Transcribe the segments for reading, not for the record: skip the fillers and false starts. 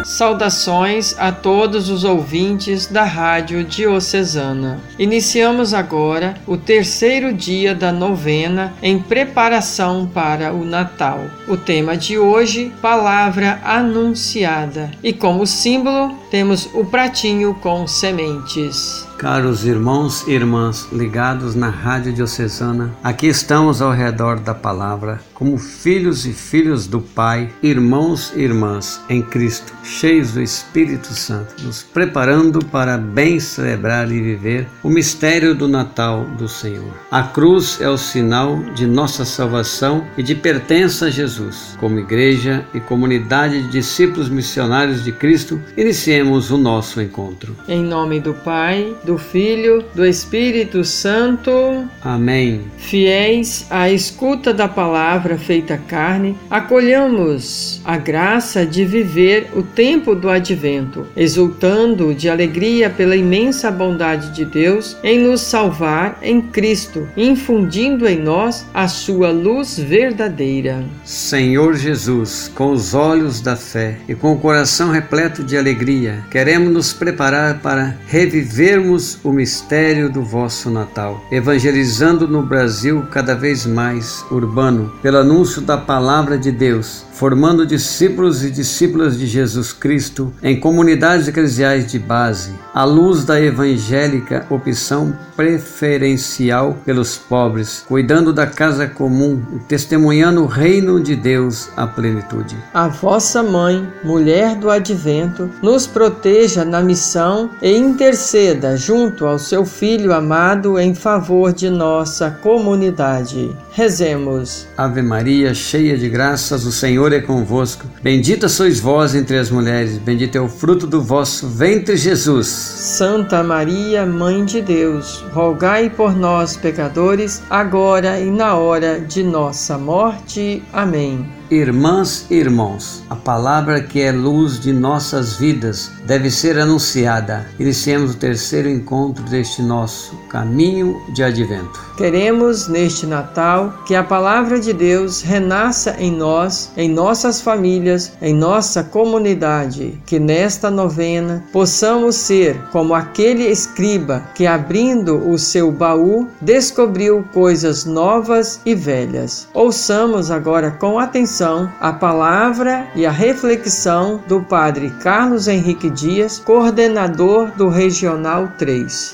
Saudações a todos os ouvintes da Rádio Diocesana. Iniciamos agora o terceiro dia da novena em preparação para o Natal. O tema de hoje, Palavra Anunciada. E como símbolo, temos o pratinho com sementes. Caros irmãos e irmãs ligados na Rádio Diocesana, aqui estamos ao redor da palavra, como filhos e filhos do Pai, irmãos e irmãs em Cristo, cheios do Espírito Santo, nos preparando para bem celebrar e viver o mistério do Natal do Senhor. A cruz é o sinal de nossa salvação e de pertença a Jesus. Como igreja e comunidade de discípulos missionários de Cristo, iniciemos o nosso encontro. Em nome do Pai, do Filho, do Espírito Santo. Amém. Fiéis à escuta da palavra feita carne, acolhamos a graça de viver o tempo do Advento, exultando de alegria pela imensa bondade de Deus em nos salvar em Cristo, infundindo em nós a sua luz verdadeira. Senhor Jesus, com os olhos da fé e com o coração repleto de alegria, queremos nos preparar para revivermos o mistério do vosso Natal, evangelizando no Brasil cada vez mais urbano, pelo anúncio da palavra de Deus, formando discípulos e discípulas de Jesus Cristo em comunidades eclesiais de base, à luz da evangélica opção preferencial pelos pobres, cuidando da casa comum e testemunhando o reino de Deus à plenitude. A vossa mãe, mulher do Advento, nos proteja na missão e interceda junto ao seu Filho amado em favor de nossa comunidade. Rezemos. Ave Maria, cheia de graças, o Senhor é convosco. Bendita sois vós entre as mulheres, bendito é o fruto do vosso ventre, Jesus. Santa Maria, Mãe de Deus, rogai por nós, pecadores, agora e na hora de nossa morte. Amém. Irmãs e irmãos, a palavra que é luz de nossas vidas deve ser anunciada. Iniciemos o terceiro encontro deste nosso caminho de Advento. Queremos, neste Natal, que a palavra de Deus renasça em nós, em nossas famílias, em nossa comunidade, que nesta novena possamos ser como aquele escriba que, abrindo o seu baú, descobriu coisas novas e velhas. Ouçamos agora com atenção a palavra e a reflexão do Padre Carlos Henrique Dias, coordenador do Regional 3.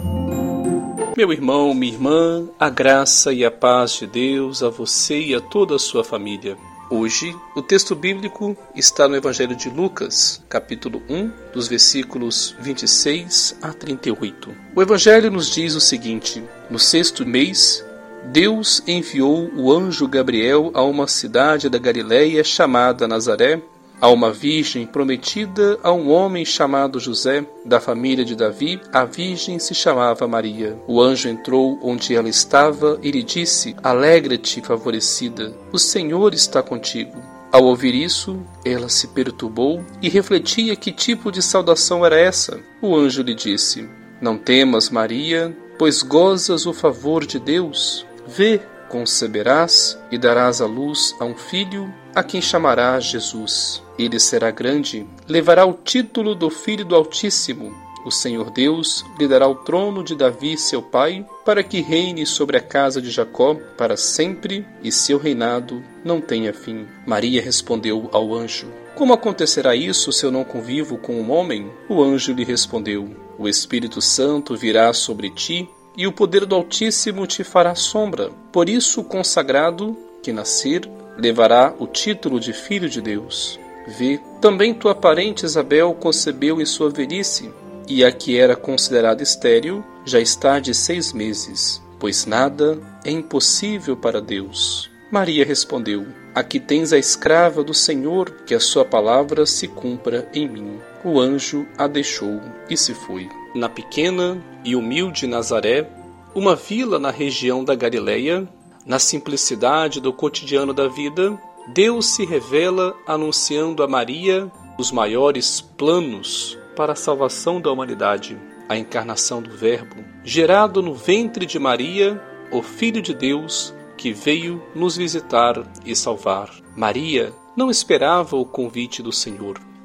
Meu irmão, minha irmã, a graça e a paz de Deus a você e a toda a sua família. Hoje, o texto bíblico está no Evangelho de Lucas, capítulo 1, dos versículos 26 a 38. O Evangelho nos diz o seguinte: no 6º mês, Deus enviou o anjo Gabriel a uma cidade da Galileia chamada Nazaré, a uma virgem prometida a um homem chamado José, da família de Davi. A virgem se chamava Maria. O anjo entrou onde ela estava e lhe disse: Alegra-te, favorecida, o Senhor está contigo. Ao ouvir isso, ela se perturbou e refletia que tipo de saudação era essa. O anjo lhe disse: Não temas, Maria, pois gozas o favor de Deus. Vê, conceberás e darás à luz a um filho, a quem chamarás Jesus. Ele será grande, levará o título do Filho do Altíssimo. O Senhor Deus lhe dará o trono de Davi, seu pai, para que reine sobre a casa de Jacó para sempre, e seu reinado não tenha fim. Maria respondeu ao anjo: Como acontecerá isso se eu não convivo com um homem? O anjo lhe respondeu: O Espírito Santo virá sobre ti, e o poder do Altíssimo te fará sombra. Por isso o consagrado que nascer levará o título de Filho de Deus. Vê, também tua parente Isabel concebeu em sua velhice, e a que era considerada estéril já está de 6 meses, pois nada é impossível para Deus. Maria respondeu: Aqui tens a escrava do Senhor, que a sua palavra se cumpra em mim. O anjo a deixou e se foi. Na pequena e humilde Nazaré, uma vila na região da Galileia, na simplicidade do cotidiano da vida, Deus se revela anunciando a Maria os maiores planos para a salvação da humanidade. A encarnação do Verbo, gerado no ventre de Maria, o Filho de Deus, que veio nos visitar e salvar. Maria não esperava o convite do Senhor.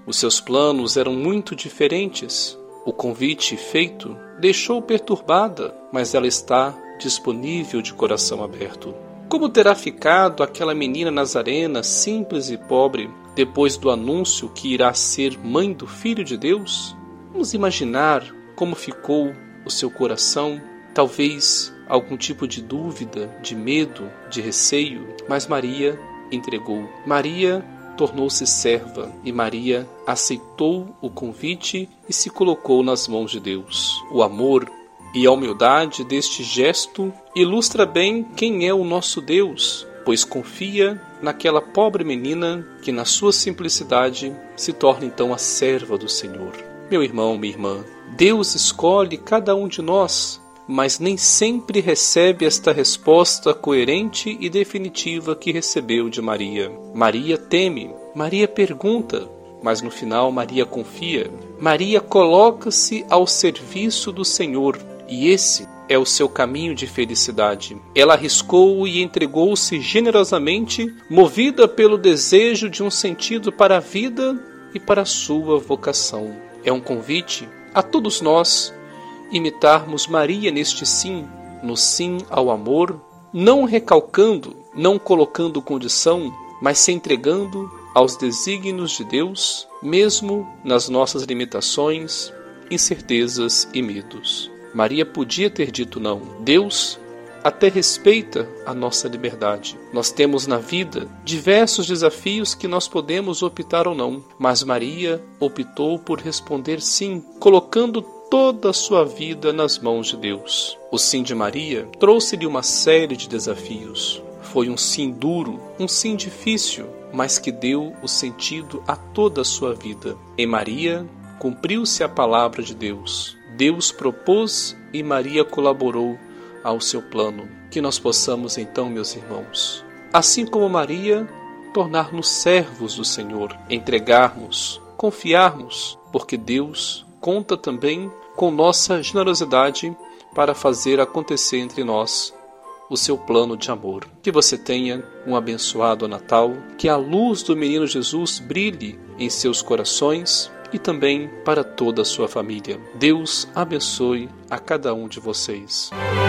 Os seus planos eram muito diferentes. O convite feito deixou perturbada, mas ela está disponível de coração aberto. Como terá ficado aquela menina nazarena, simples e pobre, depois do anúncio que irá ser mãe do Filho de Deus? Vamos imaginar como ficou o seu coração, talvez algum tipo de dúvida, de medo, de receio, mas Maria entregou. Maria tornou-se serva e Maria aceitou o convite e se colocou nas mãos de Deus. O amor e a humildade deste gesto ilustra bem quem é o nosso Deus, pois confia naquela pobre menina que, na sua simplicidade, se torna então a serva do Senhor. Meu irmão, minha irmã, Deus escolhe cada um de nós, mas nem sempre recebe esta resposta coerente e definitiva que recebeu de Maria. Maria teme, Maria pergunta, mas no final Maria confia. Maria coloca-se ao serviço do Senhor, e esse é o seu caminho de felicidade. Ela arriscou e entregou-se generosamente, movida pelo desejo de um sentido para a vida e para a sua vocação. É um convite a todos nós imitarmos Maria neste sim, no sim ao amor, não recalcando, não colocando condição, mas se entregando aos desígnios de Deus, mesmo nas nossas limitações, incertezas e medos. Maria podia ter dito não. Deus até respeita a nossa liberdade. Nós temos na vida diversos desafios que nós podemos optar ou não, mas Maria optou por responder sim, colocando toda a sua vida nas mãos de Deus. O sim de Maria trouxe-lhe uma série de desafios. Foi um sim duro, um sim difícil, mas que deu o sentido a toda a sua vida. Em Maria, cumpriu-se a palavra de Deus. Deus propôs e Maria colaborou ao seu plano. Que nós possamos então, meus irmãos, assim como Maria, tornar-nos servos do Senhor, entregarmos, confiarmos, porque Deus conta também com nossa generosidade para fazer acontecer entre nós o seu plano de amor. Que você tenha um abençoado Natal, que a luz do menino Jesus brilhe em seus corações e também para toda a sua família. Deus abençoe a cada um de vocês.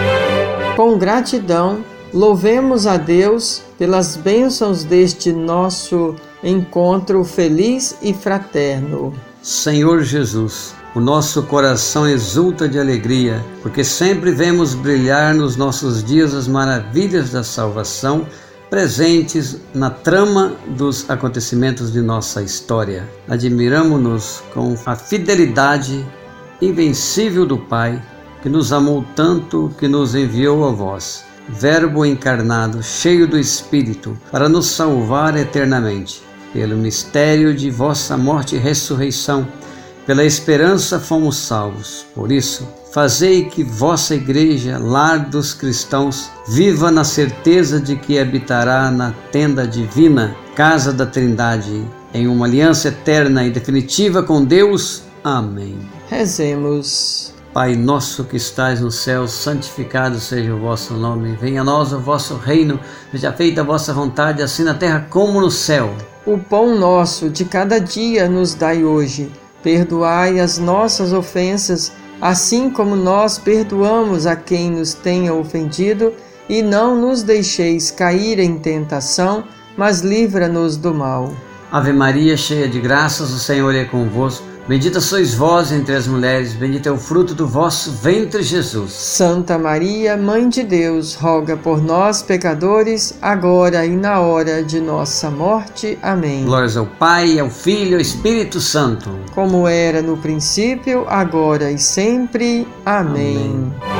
Com gratidão, louvemos a Deus pelas bênçãos deste nosso encontro feliz e fraterno. Senhor Jesus, o nosso coração exulta de alegria, porque sempre vemos brilhar nos nossos dias as maravilhas da salvação, presentes na trama dos acontecimentos de nossa história. Admiramo-nos com a fidelidade invencível do Pai, que nos amou tanto que nos enviou a vós, Verbo encarnado, cheio do Espírito, para nos salvar eternamente. Pelo mistério de vossa morte e ressurreição, pela esperança fomos salvos. Por isso, fazei que vossa Igreja, lar dos cristãos, viva na certeza de que habitará na tenda divina, casa da Trindade, em uma aliança eterna e definitiva com Deus. Amém. Rezemos. Pai nosso que estais no céu, santificado seja o vosso nome. Venha a nós o vosso reino, seja feita a vossa vontade, assim na terra como no céu. O pão nosso de cada dia nos dai hoje. Perdoai as nossas ofensas, assim como nós perdoamos a quem nos tenha ofendido, e não nos deixeis cair em tentação, mas livra-nos do mal. Ave Maria, cheia de graças, o Senhor é convosco. Bendita sois vós entre as mulheres, bendito é o fruto do vosso ventre, Jesus. Santa Maria, Mãe de Deus, roga por nós, pecadores, agora e na hora de nossa morte. Amém. Glórias ao Pai, ao Filho e ao Espírito Santo. Como era no princípio, agora e sempre. Amém.